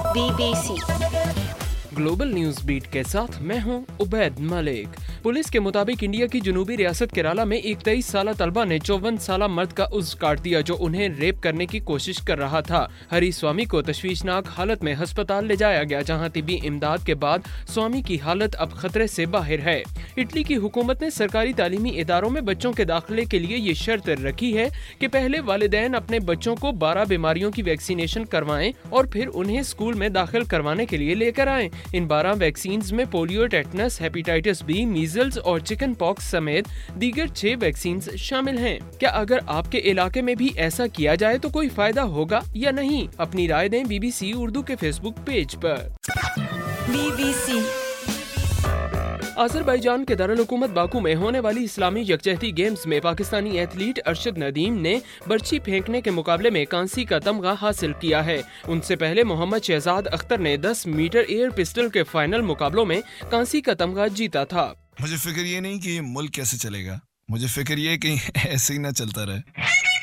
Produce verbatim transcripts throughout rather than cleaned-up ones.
Be B C global news beat के साथ मैं हूं उबैद मलिक। पुलिस के मुताबिक इंडिया की जनूबी रियासत केरला में एक तेईस साल तलबा ने चौवन साल मर्द का उज़्व काट दिया जो उन्हें रेप करने की कोशिश कर रहा था। हरी स्वामी को तशवीशनाक हालत में अस्पताल ले जाया गया, जहां तिब्बी इमदाद के बाद स्वामी की हालत अब खतरे से बाहर है। इटली की हुकूमत ने सरकारी तालीमी इदारों में बच्चों के दाखिले के लिए ये शर्त रखी है कि पहले वालिदैन अपने बच्चों को बारह बीमारियों की वैक्सीनेशन करवाएं और फिर उन्हें स्कूल में दाखिल करवाने के लिए लेकर आएं। इन बारह वैक्सीन्स में polio, tetanus, hepatitis B, measles और चिकन पॉक्स समेत दीगर छह वैक्सीन्स शामिल हैं। क्या अगर आपके इलाके में भी ऐसा किया जाए तो कोई फायदा होगा या नहीं? अपनी राय दें बीबीसी उर्दू के फेसबुक पेज पर। बी बी सी अज़रबैजान के दारुल हुकूमत बाकू में होने वाली इस्लामी यकजहती गेम्स में पाकिस्तानी एथलीट अरशद नदीम ने बर्छी फेंकने के मुकाबले में कांसी का तमगा हासिल किया है। उनसे पहले मोहम्मद शहजाद अख्तर ने दस मीटर एयर पिस्टल के फाइनल मुकाबलों में कांसी का तमगा जीता था। मुझे फिक्र ये नहीं कि मुल्क कैसे चलेगा, मुझे फिक्र ये कि ऐसे ही ना चलता रहे।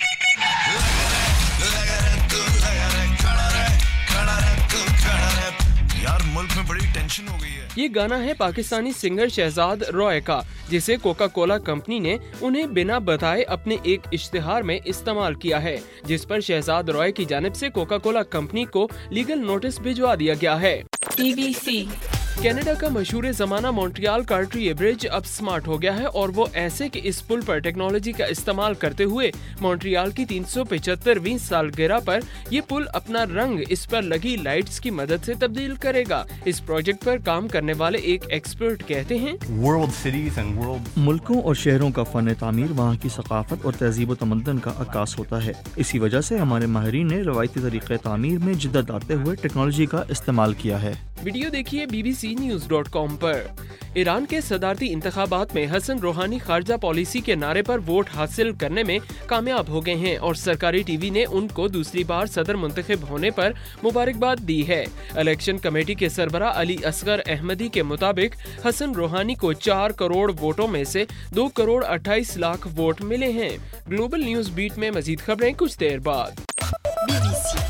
यार मुल्क में बड़ी टेंशन हो गई है। ये गाना है पाकिस्तानी सिंगर शहजाद रॉय का, जिसे कोका कोला कंपनी ने उन्हें बिना बताए अपने एक इश्तिहार में इस्तेमाल किया है, जिस पर शहजाद रॉय की जानिब से कोका कोला कंपनी को लीगल नोटिस भिजवा दिया गया है। बी बी सी कनाडा का मशहूर जमाना मॉन्ट्रियल कार्टियर ब्रिज अब स्मार्ट हो गया है और वो ऐसे कि इस पुल पर टेक्नोलॉजी का इस्तेमाल करते हुए मॉन्ट्रियल की तीन सौ पचहत्तरवीं सालगिरह पर ये पुल अपना रंग इस पर लगी लाइट्स की मदद से तब्दील करेगा। इस प्रोजेक्ट पर काम करने वाले एक एक्सपर्ट कहते हैं, मुल्कों और शहरों का फन तामीर वहाँ की सकाफत और तहजीब व तमद्दन का अक्कास होता है। इसी वजह से हमारे माहिरीन ने रवायती तरीक़े तामीर में जिद्दत लाते हुए टेक्नोलॉजी का इस्तेमाल किया है। वीडियो देखिए B B C news dot com पर। ईरान के सदारती इंतखाबात में हसन रूहानी खारजा पॉलिसी के नारे पर वोट हासिल करने में कामयाब हो गए हैं और सरकारी टीवी ने उनको दूसरी बार सदर मुंतखब होने पर मुबारकबाद दी है। इलेक्शन कमेटी के सरबरा अली असगर अहमदी के मुताबिक हसन रूहानी को चार करोड़ वोटों में से दो करोड़ अट्ठाईस लाख वोट मिले हैं। ग्लोबल न्यूज बीट में मजीद खबरें कुछ देर बाद। बी बी सी